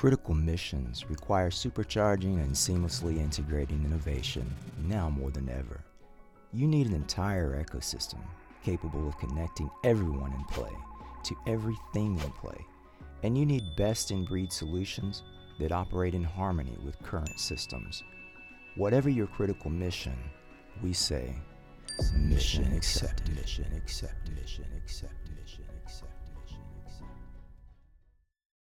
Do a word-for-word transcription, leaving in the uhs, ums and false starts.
Critical missions require supercharging and seamlessly integrating innovation now more than ever. You need an entire ecosystem capable of connecting everyone in play to everything in play, and you need best-in-breed solutions that operate in harmony with current systems. Whatever your critical mission, we say, mission accepted, mission accepted, mission accepted, mission accepted.